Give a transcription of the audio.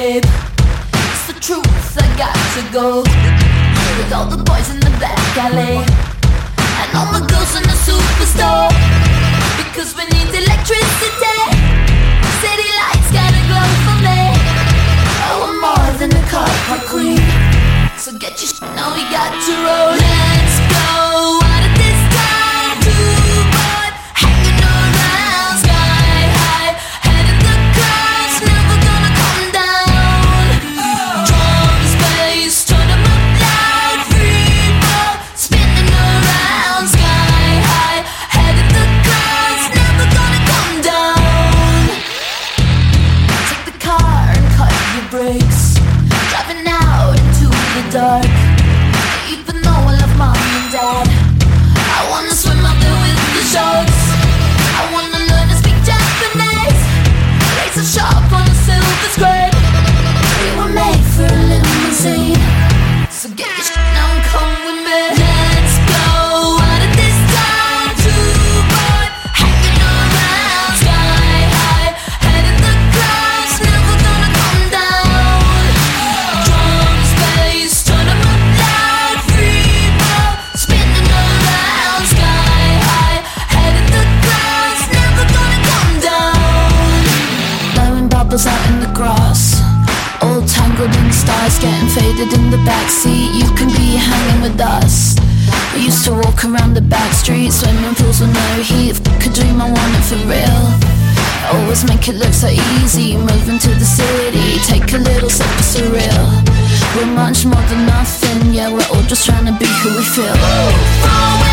babe. It's the truth, I got to go with all the boys in the back alley and all the girls in the superstore, because we need electricity. City lights gotta glow for me. Oh, I'm more than a car park queen, so get your shit, now we got to roll. Let's go out of this time too bored, hanging around sky high, head in the clouds, never gonna come down. Drums, bass, turn them up loud, free fall, spinning around sky high, head in the clouds, never gonna come down. Take the car and cut your brakes, driving out into the dark. Even though I love mom and dad, I wanna swim out there with the sharks. I wanna learn to speak Japanese, razor sharp on a silver screen. We were made for a limousine, so get your shit now and come with me. Let's go out of this time too bored, hanging around sky high, head in the clouds, never gonna come down. Drums, bass, turn them up loud, free fall, spinning around sky high, head in the clouds, never gonna come down. Blowing bubbles out in the grass, all tangled in stars, getting faded in the backseat. You can be hanging with us. We used to walk around the back streets, swimming pools with no heat. F*** a dream, I want it for real. Always make it look so easy, moving to the city, take a little sip of surreal. We're much more than nothing, yeah, we're all just trying to be who we feel. Far away